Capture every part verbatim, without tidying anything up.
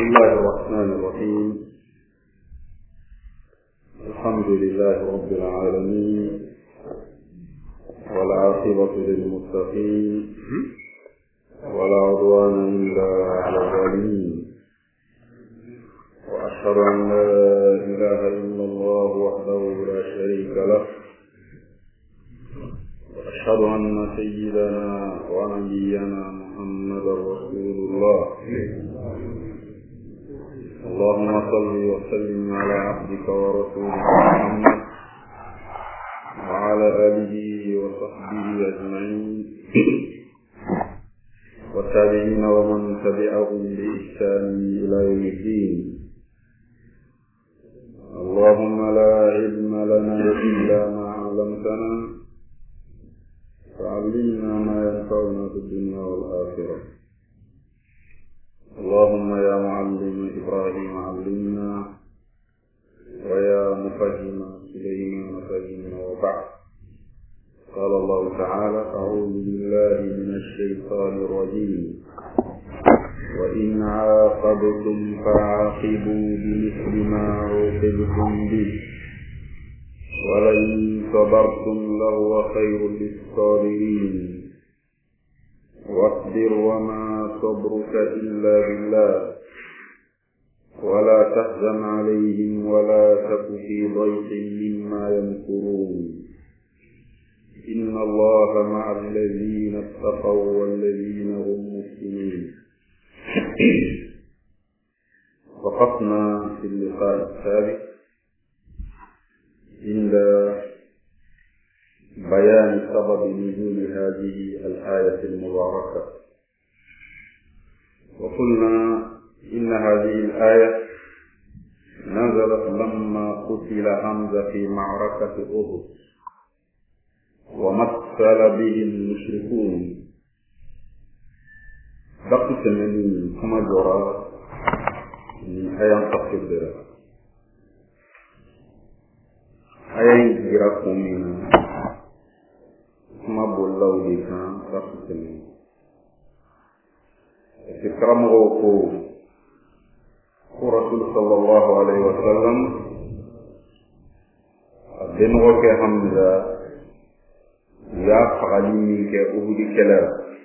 بسم الله الرحمن الرحيم. الحمد لله رب العالمين، والعاقبة للمتقين، ولا عدوان إلا على الظالمين، وأشهد أن لا إله إلا الله وحده لا شريك له، وأشهد أن سيدنا ونبينا محمدا رسول الله. اللهم صل وسلم على عبدك ورسولك محمد وعلى آله وصحبه أجمعين والتابعين ومن تبعهم بإحسان إلى يوم الدين. اللهم لا علم لنا إلا ما علمتنا، فعلمنا ما ينفعنا في الدنيا والآخرة. اللهم يا معلم إبراهيم علمنا، ويا مفهم سليمان فهمنا. وبعد، قال الله تعالى: أعوذ بالله من الشيطان الرجيم. وإن عاقبتم فعاقبوا بمثل ما عوقبتم به، ولئن صبرتم لهو خير للصابرين. واصبر وما صبرك إلا بالله، ولا تحزن عليهم ولا تك في ضيق مما يمكرون. إن الله مع الذين اتقوا والذين هم محسنون. وقفنا في اللقاء السابق عند بيان سبب نزول هذه الآية المباركة، وقلنا إن هذه الآية نزلت لما قتل حمزة في معركة أحد ومثل به المشركون. بقي من كما جرى من آية تفسير آية جراكم من كما بولوا بكان بقي من تكرمه رسول صلى الله عليه وسلم بنوك حمزة يا فغالي كأهدي كلا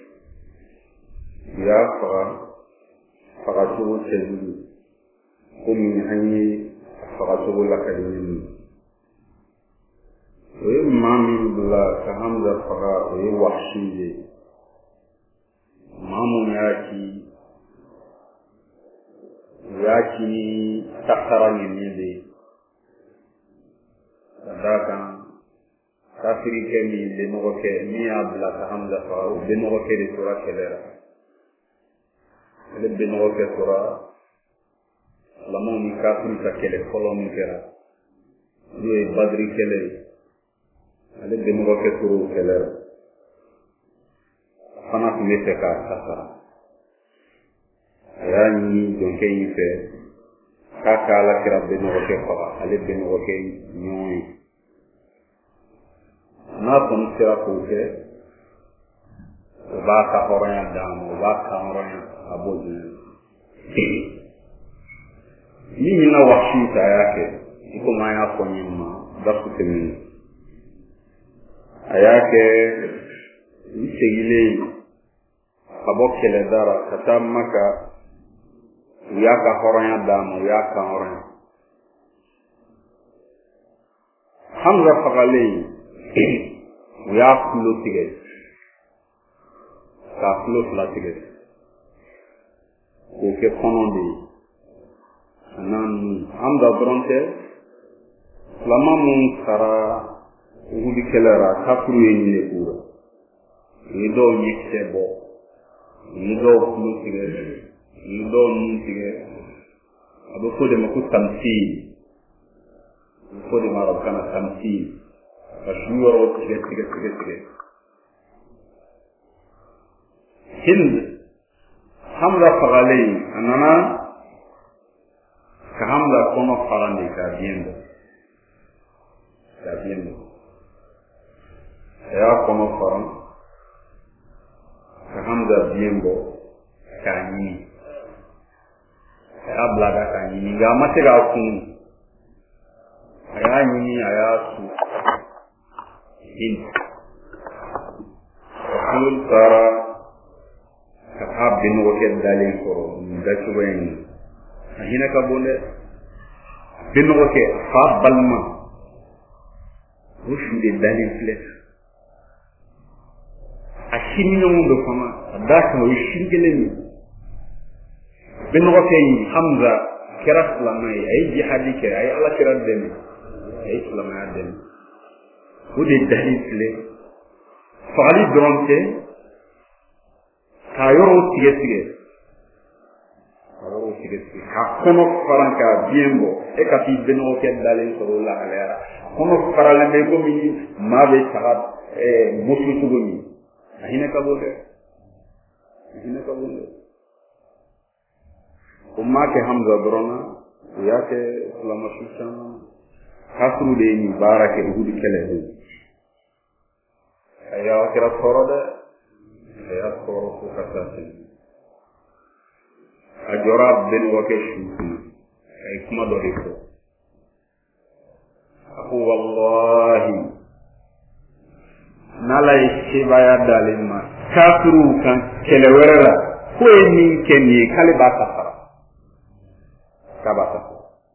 يا فغا فغاتو تلي ومن أني فغاتو لك اليمين. وإما من بلا كحمزة فغا ويوحشي mamu yaki yaki takara ngene sadaka kafiri kemi de noke mi abla ka hamza fa de noke de sura kelera le de noke sura lamu ni kafiri ka kele kolon kera ni badri kele le de noke sura kelera fana tun bɛ fɛ k'a sasara. A y'a ɲini jɔnkɛ in fɛ k'a ka Alakira bɛnɔgɔkɛ faga, ale bɛnɔgɔkɛ ɲɔgɔn ye. N'a kɔni sera k'o kɛ, o b'a ka hɔrɔnya d'a ma, o b'a ka hɔrɔnya a b'o jɔnya. Ni ɲina Wahshi ta a y'a kɛ, i komi an y'a fɔ ɲin ma darsu tɛmɛnen. A y'a kɛ i segilen ka bɔ kɛlɛdara ka taa Maka, u y'a ka hɔrɔnya d'a ma, u y'a ka hɔrɔnya. Hamza fagalen u y'a tulo tigɛ k'a tulo fila tigɛ k'o kɛ kɔnɔ de ye a n'a nun. Hamza dɔrɔn tɛ, filama mun sara Uhudi kɛlɛ la kafuru ye nin de k'u la. U ye dɔw ɲɛkisɛ bɔ, u ye dɔw tulo tigɛ, u ye dɔw nun tigɛ. A bɛ fɔ de ma ko tamsiil, a bɛ fɔ de ma arabukan na tamsiil, ka su yɔrɔw tigɛ tigɛ tigɛ tigɛ. Hind Hamza fagalen a nana ka Hamza kɔnɔ fara de k'a biyɛn bɔ, k'a biyɛn bɔ. A y'a kɔnɔ fara ka Hamza biyɛn bɔ k'a ɲimi. abla da kan ni ga mate ga kun aya ni aya su in kul tara ka bin woke dalil ko da chuwen ahina ka bole bin woke fa balma rushu de dalil flex ashimino ndo fama da ko shingele ni bin woke hamza kiras lamay ay jihadi ke ay ala kiras dem ay lamay dem ودي الدليل فلي فعلي درونتي تايرو تيجي تايرو تيجي كونو فرانكا بيمبو اكاتي بنو كدالين سولا عليها كونو فرالن بيكو مي ما بي صحاب مسلم سوغني هنا كابوله هنا كابوله وما كحمزه درونا ويا كه لما شوشان خاصو دي مبارك يهودي كله aya kira sorode aya soro ko kasati ajora ben wakeshu ay kuma do riko aku wallahi nalay shibaya dalima kafru kan kelewera ko ni kenni kale ba safara kabata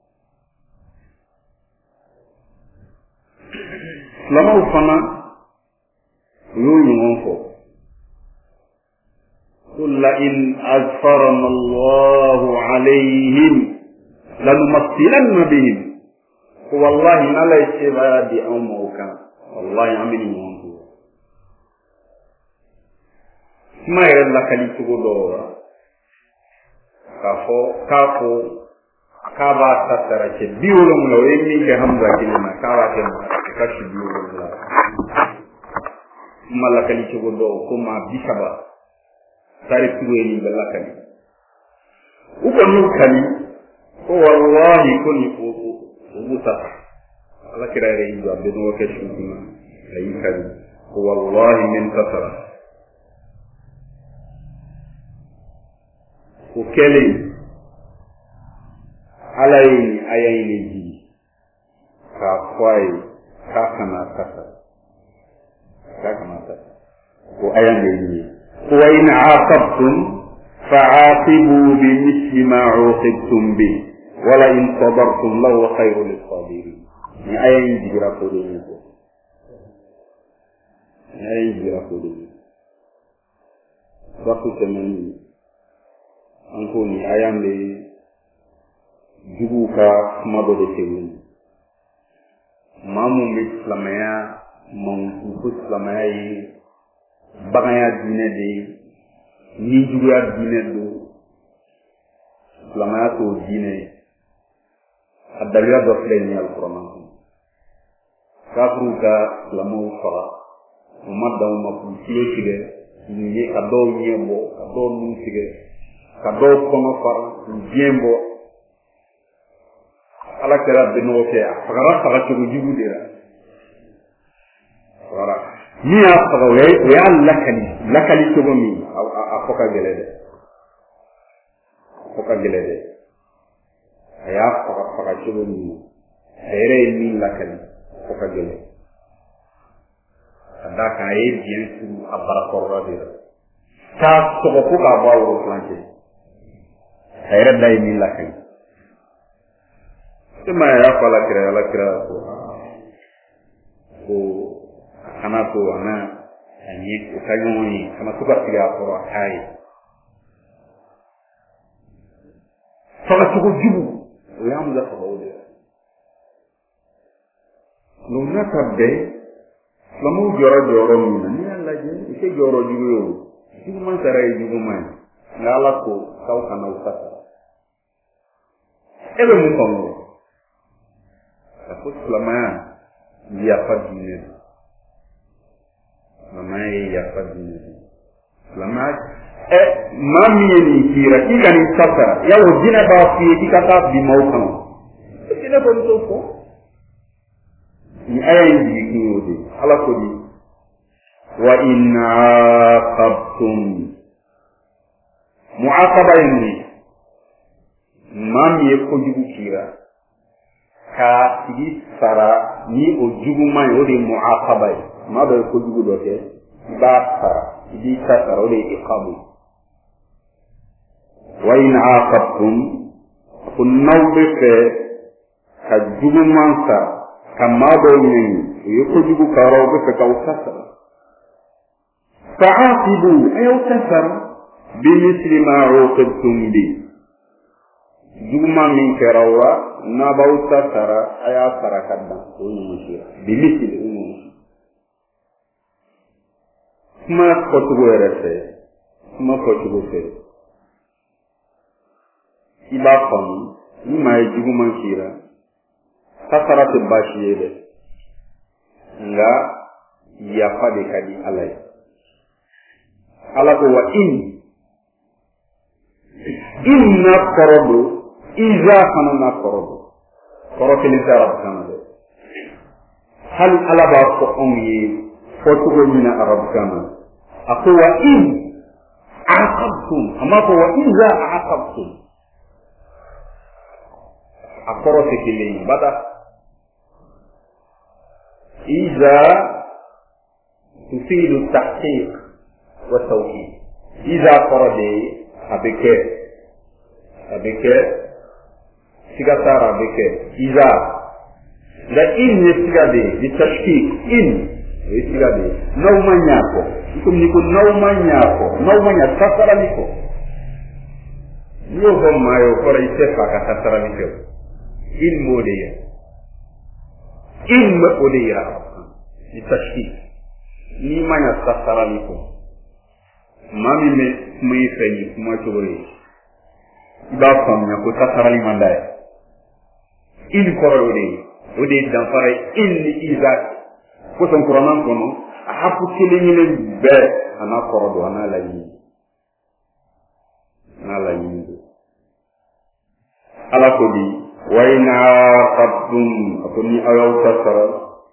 lama ufana يونيونكو قل إن أظفرنا الله عليهم لنمثلن بهم والله ما لا يشبه دي أموكا والله يعمل يونكو ما يرد لك لتقول دورا كافو كافو كابا سترك بيولم لو إني كهمزة كلمة كابا كلمة كاش بيولم لا malakali ci go do ko ma bisaba tari tuwe ni balakali uko nu kali ko wallahi ko ni ko musa ala kirare yi ba be do ke shukuma ayi kali ko wallahi min kasara ko kele alai ayayni ji ka kwai ka kana kasa كما وأيام وإن عاقبتم فعاقبوا بمثل ما عوقبتم به ولئن صبرتم لهو خير للصابرين ni ayan jira ko do ni ko ayan jira ko do ni waktu temani anko ni ayan le jubuka mabo de tewu mamu islamaya mon ko islamay bagaya dine de ni juya dine do islamaya to dine adaliya do fleni alquran kafru ka islamu fara umada uma kusiye kide ni kado nyembo kado nusige kado kono fara nyembo ala kera beno ke afara fara to jibu dira wala ni afara we we lakali lakali to gomi afoka gelede afoka gelede aya afara fara to gomi ere ni lakali afoka gelede anda kai bien su abara korra dira ta to ko ka ba wo planche ere dai ni lakali cuma ya fala kira la kira ko ko kana ko ana ani ko kanyoni kama suka tiga ko hai fala ko jibu ya mu da ko de no na tabbe lamu joro joro mi ni alla je ise joro jibu yo jibu man sarai jibu man ngala ko kau kana usata ebe mu kongo ko selama dia pagi mama ya pagi selama eh mami ni kira kika ni sasa ya ujina ba fi kika bi maukan kile ko to ko ni ayi ni yodi ala ko di wa inna qabtum muaqaba ni maa min ye kojugu kira ka tigi sara ni o juguman ye o de ye muaqaba ye maa dɔ ye kojugu dɔ kɛ i b'a sara i b'i ta sara o de ye iqabu wa in aaqabtum ko n'aw bɛ fɛ ka juguman sara ka maa dɔw ɲɛɲi o ye kojugu kara o bɛ fɛ k'aw ta sara fa'aqibu a y'aw ta sara bimisli ma uqibtum bi juguman min kɛra wa n'a b'aw ta sara a y'a sara ka dan o ɲɔgɔn sera bimisli o ɲɔgɔn kuma fɔcogo yɛrɛ fɛ kuma fɔcogo fɛ i b'a faamu ni maa ye juguman kira kasara tɛ baasi ye dɛ nka yafa de ka di ala ye ala ko wa in in na kɔrɔ don iza fana na kɔrɔ don kɔrɔ kelen tɛ arabu kan na dɛ hali ala b'a fɔ anw ye fɔcogo min na arabu kan na a ko wa in aqabtum a m'a fɔ wa iza aqabtum a kɔrɔ tɛ kelen ye bada iza tufidu tahqiq wa tawkid iza kɔrɔ de a bɛ kɛ a bɛ kɛ siga t'a a bɛ kɛ iza nka in ye siga de ye ni tashkik in o ye siga de ye n'aw ma ɲɛ a kɔ i komi ni ko n'aw ma ɲɛ a kɔ n'aw ma ɲɛ tasarali kɔ n'i y'o fɔ maa ye o kɔrɔ i tɛ fa ka tasarali kɛ in m'o de ye in bɛ o de yira ni tashkik n'i ma ɲɛ tasarali kɔ maa min bɛ kuma i fɛ nin kuma cogo ye i b'a faamuya ko tasarali man d'a ye in kɔrɔ o de ye o de ye danfara ye in ni iza kosɔn kuranna kɔnɔ a hapu kelen kelen bɛɛ a n'a kɔrɔ don a n'a laɲini a n'a laɲini don ala ko di wa in aqabtum a ko ni aw y'aw ta sara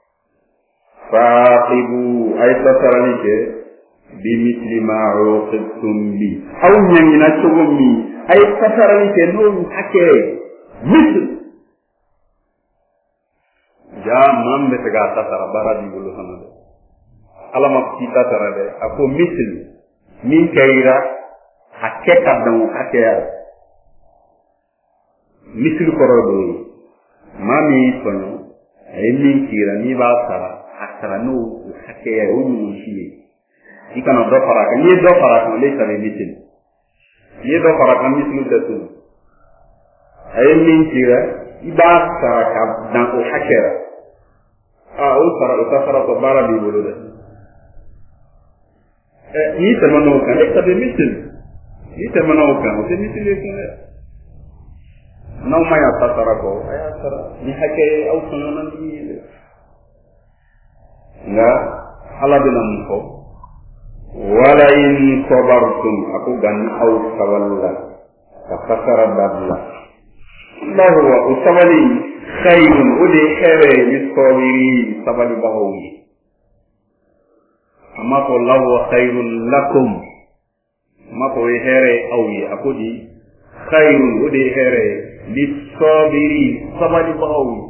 fa'aqibu a ye tasarali kɛ bimisli ma uqibtum bi aw ɲaŋina cogo min a ye tasarali kɛ n'o hakɛ misli jaa maa min bɛ se k'a ta sara baara b'i bolo fana dɛ ala ma k'i ta sara dɛ a ko misli min kɛra a kɛ ka dan o hakɛya misli kɔrɔ dɔ ye maa min y'i tɔɲɔ a ye min kira n'i b'a sara a sara n'o hakɛya ye o ɲɔgɔn si ye i kana dɔ fara kan n'i ye dɔ fara kan ale sara misli n'i ye dɔ fara kan misli tɛ tun a ye min kira i b'a sara ka dan o hakɛya ah o sara o ta sara ko baara b'i bolo dɛ ɛ n'i tɛmɛna o kan e ta bɛ misli n'i tɛmɛna o kan o tɛ misli ye fɛnɛ n'aw ma y'a ta sara kɔ a y'a sara ni hakɛ ye aw tɔɲɔna ni ye dɛ nka ala bɛna mun fɔ wala in sabartum a ko nka ni aw sabalila ka kasara dabila allahu wa o sabali khayrun o de ye hɛrɛ ye ni sɔbiri sabalibagaw ye a m'a fɔ lahu wa khayrun lakum a m'a fɔ o ye hɛrɛ ye aw ye a ko di khayrun o de ye hɛrɛ ye ni sɔbiri sabalibagaw ye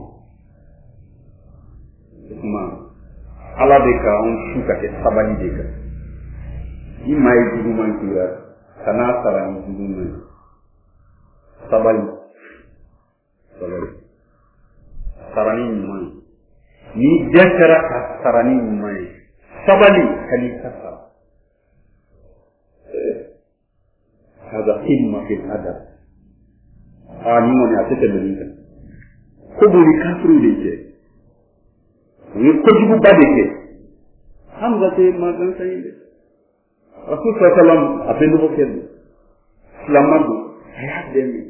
o tuma ala bɛ ka anw su ka kɛ sabali de kan ni maa ye juguman kira kana sara ni juguman ye sabali sabali sara ni ɲuman ye ni dɛsɛra ka sara ni ɲuman ye sabali ka n'i ka sara hada qimma fil adab ah ni kɔni a tɛ tɛmɛ nin kan ko boli kafiriw de cɛ u ye kojuguba de kɛ hamza tɛ maa gansan ye dɛ rasul sallam a bɛ nɔgɔ kɛ don silamɛ don a y'a dɛmɛ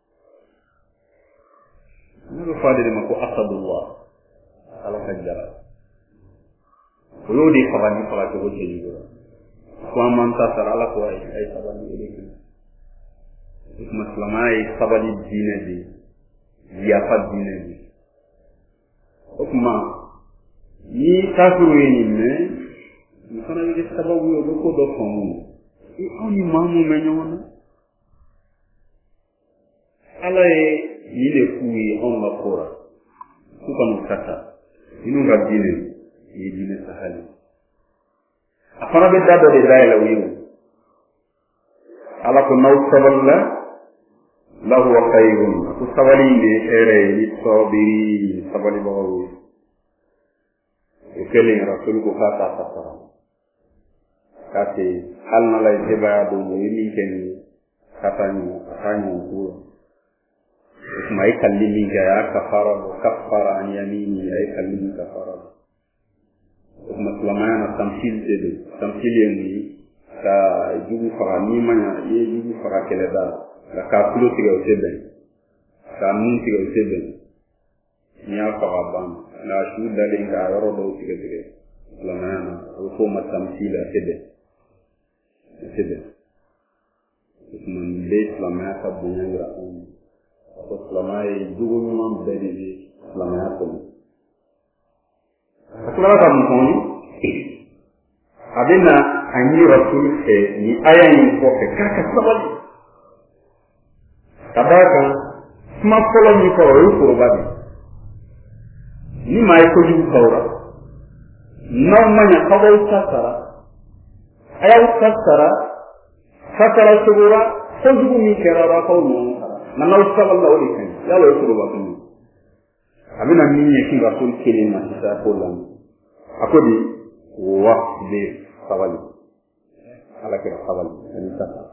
ne bɛ fɔ ale de ma ko asadullah ala ka jara o y'o de faga ni faga cogo cɛ ɲuman ko an m'an ta sara ala ko ayi a ye sabali o de kɛ o tuma silamɛya ye sabali diinɛ de ye yafa diinɛ de o tuma ni kafiru ye nin mɛn nin fana bɛ kɛ sababu ye o bɛ ko dɔ faamu e aw ni maa mun bɛ ɲɔgɔn na ala ye ni le k'u ye anw ka ko la k'u ka n'u ta ta minnu ka diinɛ ye diinɛ sahali a fana bɛ da dɔ de dayɛlɛ u ye o ala ko n'aw sabalila lahuwa khayrun ko sabali in de ye hɛrɛ ye ni sabiri sabalibagaw ye o kɛlen rasulu ko k'a t'a ta sara k'a tɛ hali n'ala ye sebaya don o ye min kɛ nin ye k'a t'a ɲɔgɔn ka t'a ɲɔgɔn ko la o tuma a ye kalili min kɛ a y'a kafara bɔ kafara an yamini a ye kalili min kafara bɔ o tuma silamɛya na tamsili de don tamsili ye mun ye ka jugu faga n'i ma ɲa i ye jugu faga kɛlɛda la ka k'a tulo tigɛ o tɛ bɛn k'a nun tigɛ o tɛ bɛn n'i y'a faga ban nka su dalen k'a yɔrɔ dɔw tigɛ tigɛ silamɛya na a bɛ f'o ma tamsili a tɛ bɛn a tɛ bɛn o tuma nin bɛ silamɛya ka bonya jira anw na ko silamɛya ye jogo ɲuman bɛɛ de ye silamɛya kɔnɔ a tilara ka mun fɔ a bɛ na a ɲini rasulu fɛ nin aya in kɔfɛ k'a ka sabali ka d'a kan kuma fɔlɔ min fɔra o ye foroba de ni maa ye kojugu k'aw la n'aw ma ɲa k'aw b'aw ta sara a y'aw ta sara ta sara cogo la kojugu min kɛra a b'a k'aw ɲɔgɔn sara nka n'aw sabalila o de ka ɲi yala o ye foroba kun ye a bɛna min ɲɛsin rasulu kelen ma sisan k'o lamɛn a ko de wasbir sabali ala kɛra sabali ani ta sara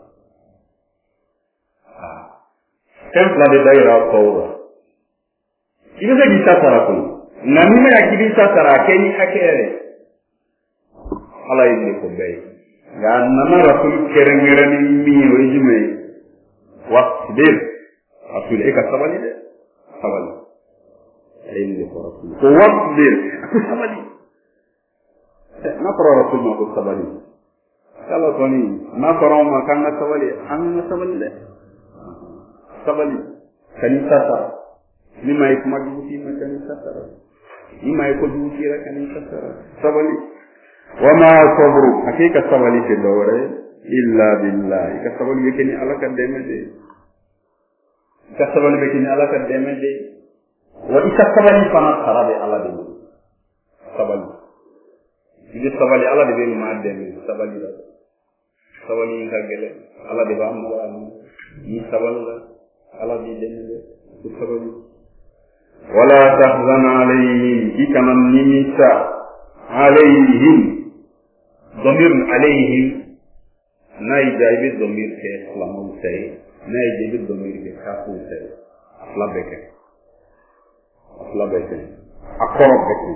fɛn fila de da yira aw la i bɛ se k'i ta sara kɔnɔ nka n'i ma ɲa k'i b'i ta sara a kɛ ni hakɛ yɛrɛ ala ye nin ko bɛɛ ye nka a nana rasulu kɛrɛnkɛrɛn ni min ye o ye jumɛn ye wasbir rasulu e ka sabali dɛ sabali a ye nin de fɔ rasulu ko wasbir a ko sabali n'a fɔra rasulu ma ko sabali ala kɔni n'a fɔra anw ma k'an ka sabali an ka sabali dɛ sabali kani sasa ni ma ye kuma jugu f'i ma kani sasara ni ma ye ko jugu f'i la kani sasara sabali wa ma sabru hakika sabali tɛ dɔ wɛrɛ illa billah i ka sabali bɛ kɛ ni ala ka dɛmɛ de i ka sabali bɛ kɛ ni ala ka dɛmɛ de wa i ka sabali fana sara bɛ ala de bolo sabali i bɛ sabali ala de bɛ maa dɛmɛ sabali la sabali in ka gɛlɛn ala de b'a mɔgɔya ni sabali la ala b'i dɛmɛ dɛ o sabali wala tahzan alayhim i kana nimisa alayhim domir alayhim n'a y'i diya i bɛ domir kɛ silamɛw ta ye n'a y'i diya i bɛ domir kɛ kafirw ta ye a fila bɛɛ kɛ a fila bɛɛ kɛ a kɔrɔ bɛɛ kɛ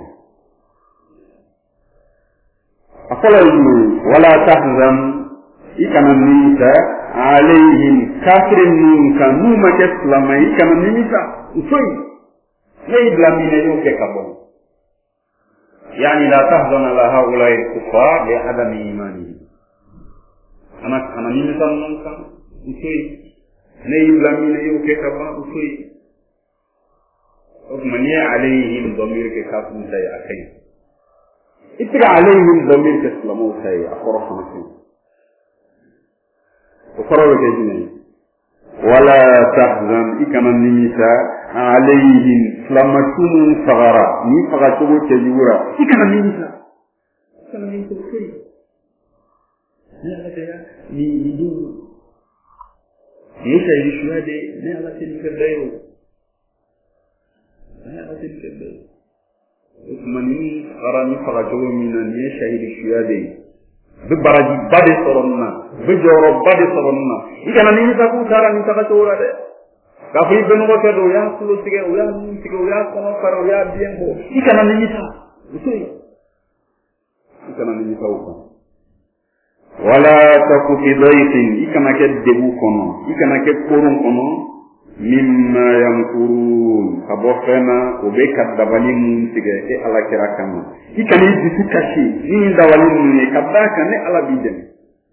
a fɔlɔ ye jumɛn wala tahzan i kana nimisa alayhim kafirin nun kan n'u ma kɛ silamɛ i kana nimisa u to yen ne y'i bila min na i y'o kɛ ka bɔ yani la tahzan ala haulai kufar li adami imanihim kana kana nimisa nun kan u to yen ne y'i bila min na i y'o kɛ ka ban u to yen o tuma n'i ye alayhim dɔmiri kɛ kafirun ta ye a ka ɲi i tɛ ka alayhim dɔmiri kɛ silamɛw ta ye a kɔrɔ fana ka ɲi o kɔrɔ bɛ kɛ jumɛn ye wala tahzan i kana nimisa alayhim silamɛsu minnu fagara ni fagacogo cɛjugura i kana nimisa i kana nimisa o to yen ne ala tɛ ni ni don ni ye sayidu suya de ne ala tɛ nin kɛ bɛɛ ye o ne ala tɛ nin kɛ bɛɛ ye o tuma ni fagara ni fagacogo min na ni ye sayidu suya de ye bɛ barajiba de sɔrɔ nin na bɛ jɔyɔrɔba de sɔrɔ nin na i kana nimisa k'u taara nin tagacogo la dɛ k'a fɔ i bɛnɔgɔkɛ don o y'a tulo tigɛ o y'a nun tigɛ o y'a kɔnɔ fara o y'a biɲɛ bɔ i kana nimisa o to yen i kana nimisa o kan wala taku fi dayqin i kana kɛ degun kɔnɔ i kana kɛ koron kɔnɔ mimma yamkurun ka bɔ fɛn na o bɛ ka dabali mun tigɛ e ala kira kama i kana i dusu kasi ni nin dabali ninnu ye ka d'a kan ne ala b'i dɛmɛ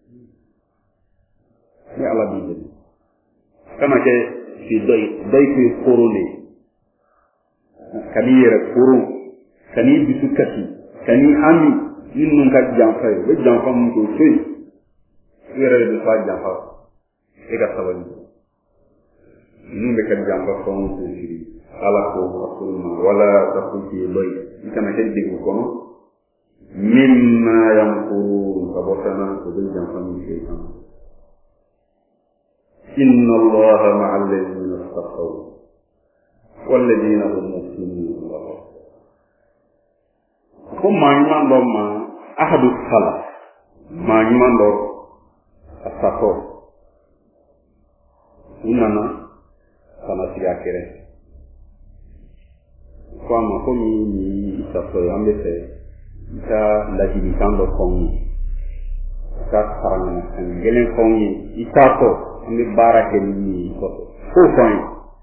ne ala b'i dɛmɛ kana kɛ fi dɔyi dɔyi ko ye koron de ye ka n'i yɛrɛ koron ka n'i dusu kasi ka n'i hami ni ninnu ka janfa ye u bɛ janfa mun kɛ o to yen u yɛrɛ de bɛ f'a janfa e ka sabali nun be kan jamba fon ko jiri ala ko rasulullah wala taquti bay kama heddi ko kono mimma yamkurun kabotana ko be jamba ni shaytan inna allaha ma'al ladina taqaw wal ladina hum muhsinun ko man do ma ahadu salaf ma man do asato unana sama siya kere kwa ma ko mi ni isato ambe se ta la di kando kon ka sarana kan gelen kon ni isato ambe barake ni ko ko kon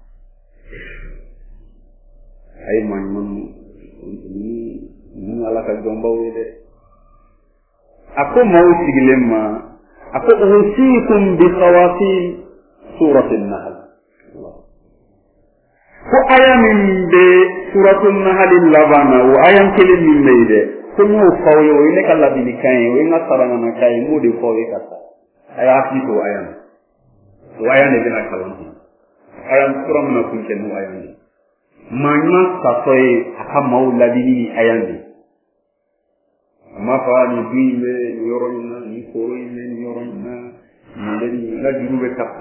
ay man man ni ni ala ka jomba wede ako mawti gilema ako usikum bi khawatim suratul nahl ko ayamin de suratul nahl labana wa ayam kelin min meide ko no fawyo ile kala bi kan we ngasarana na kai mo de fawye kata aya hito ayam wa ayam de na kalan ayam suram na kun ken ayam manya sasoy aka mauladi ni ayam de ma fa ni biwe yoronna ni koroine ni yoronna ni la jurube kap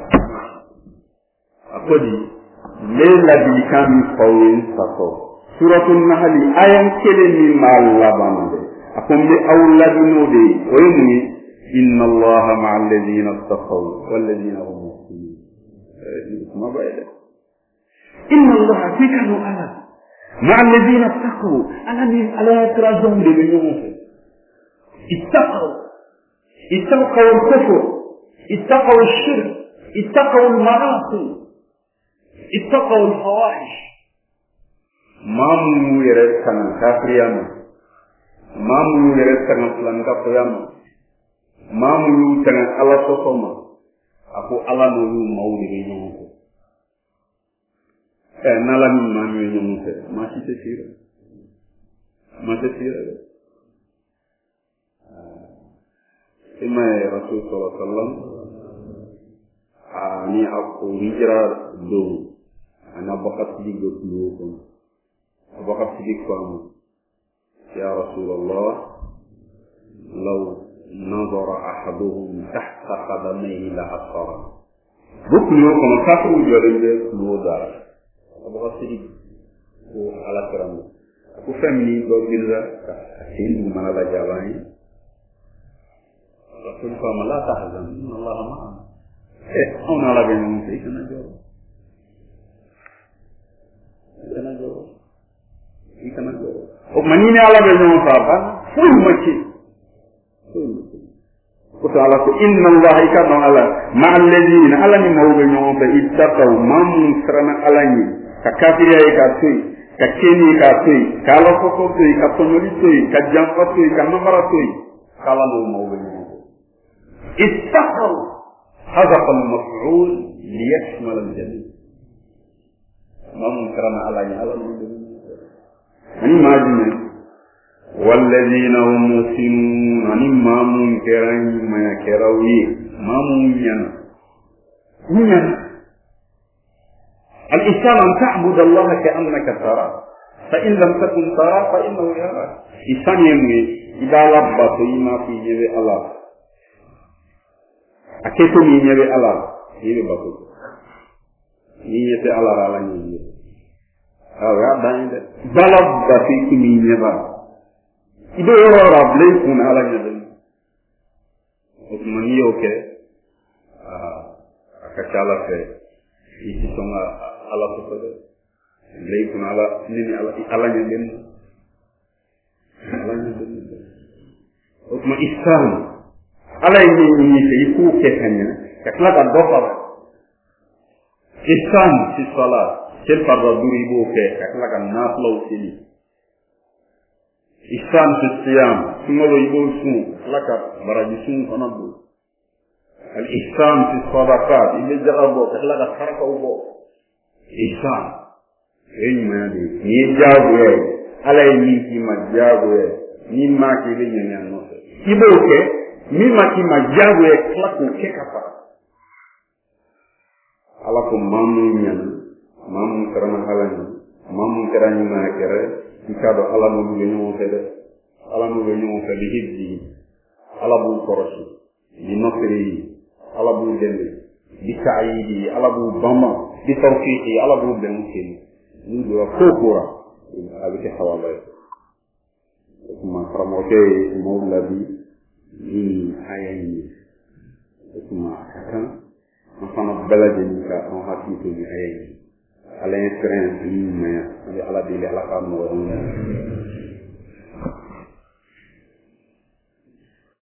akodi le la bi kan fawin sato suratul nahl ayam kele ni malabande akombe awladino de oyni inna allaha ma'al ladina taqaw wal ladina hum muhsinun ma baida inna allaha fikanu ala ma'al ladina taqaw alani ala yatrajum de nyumu اتقوا اتقوا الكفر اتقوا الشرك اتقوا المعاصي اتقوا الفواحش ما مو يرسل كافريام ما مو يرسل فلان كافريام ما مو يرسل على صوتما aku ala no yu mawri ni nyonko e nala ni ma ni nyonko ma ci te tira ma te tira ima rasul sallallahu alaihi wasallam ani aku hijrah do ana bakat di go ko bakat di ko ya rasulullah law nazara ahaduhum tahta qadamayhi la asara buklu ko ka ko jore de lo da bakat di ko ala karam ko family go bilra tin du mana da jawani rasul ko mala tahzan inna allaha ma'ana eh ona la ben sai kana joro kana joro kana joro o manine ala ben no saba ful machi ko ala ko inna allaha ikana ala ma'al ladina ala ni mawbe no be ittaqaw mam sarana ala ni ka kafiriya ka tuy ka keni ka tuy ka lo ko ko tuy ka tonoli tuy ka jamfa tuy ka mabara tuy kala no mawbe اتقوا حذف المفعول ليشمل الجميع ما منكرنا على على من ما جن والذين هم مسلمون ان ما منكرن ما كروي ما منين من الإسلام أن تعبد الله كأنك ترى فإن لم تكن ترى فإنه يراك إسلام يمي إذا لبط ما في جبه الله aketo mi nyebe ala yebe bako ni yete ala ala ni awa bande balab ba fi mi nyeba ido yoro rable kun ala nyebe okuma ni oke ah akachala fe iti songa ala ko de lay kun ala ni ni ala ala nyebe ala nyebe okuma islam ala yi ni se ku ke kanya kakla da dofa ihsan fi salat sel parda duri bo ke kakla kan naflo sili ihsan fi siyam sumolo ibo su laka baraji sun konabu al ihsan fi sadaqat ibe jarabo kakla da farqa ubo ihsan en ma di ni jago ala yi ki ma jago ni ma ki le nyanya no ibo ke mima ki majabu ya klako ke kapa ala ko mamu ñan mamu karana halani mamu karani ma kere ikado ala mo be ñoo fede ala mo be ñoo fede hibbi ala bu korosi di nokri ala bu dende di kaayidi ala bu bamba di tawfiqi ala bu ben ken ni do kokora avec hawala kuma framoke mawla bi ni ayani kuma kan mafana balaje ni ka on hakito ni ayani ala experience ni mais ala bi ala ka mo